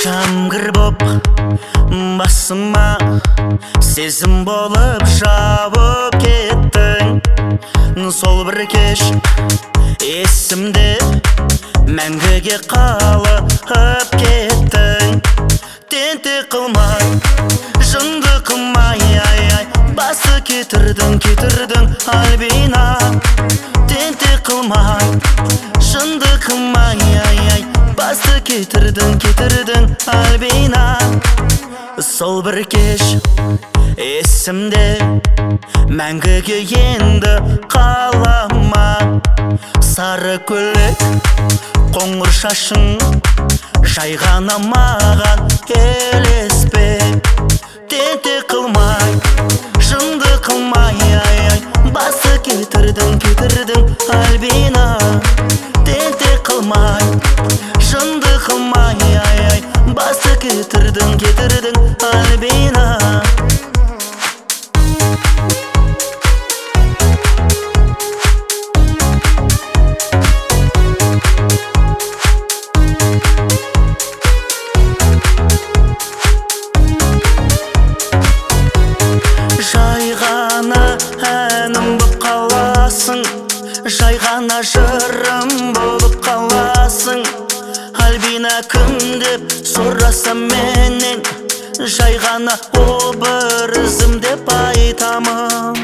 Жамгыр боп басыма сезім болып жауып кеттің. Сол бір кеш есімде мәңгіге қалып кеттің. Тентек қылмай, жынды қылмай, басы кетірдің Альбина. Тентек қылмай, жынды қылмай, басы кетірдің Альбина. Сол бір кеш есімде мәңгіге енді қалама. Сары көйлек, қоңыр шашың жай ғана маған елеспе. Тентек қылмай, жынды қылмай, басы кетірдің Альбина. Тентек қылмай, жынды қылмай, басы кетірдің Альбина. Жай ғана әнім болып қаласың, жай ғана жырым болып қаласың. Альбина кім деп сұрасам менен, жай ғана образым деп айтамын.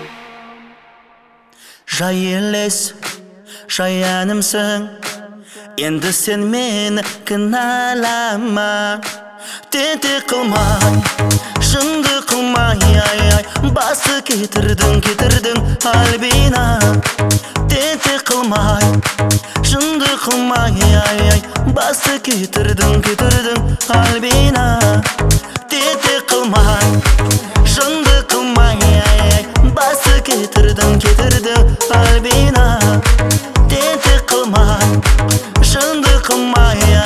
Жай елес, жай әнімсің, енді сен мені кінәлама. Тентек қылмай, жынды қылмай, басы кетірдің Альбина. Тентек қылмай, жынды қылмай, басы кетірдің Альбина. Тентек қылмай, жынды қылмай, басы кетірдің Альбина. Тентек қылмай, жынды қылмай,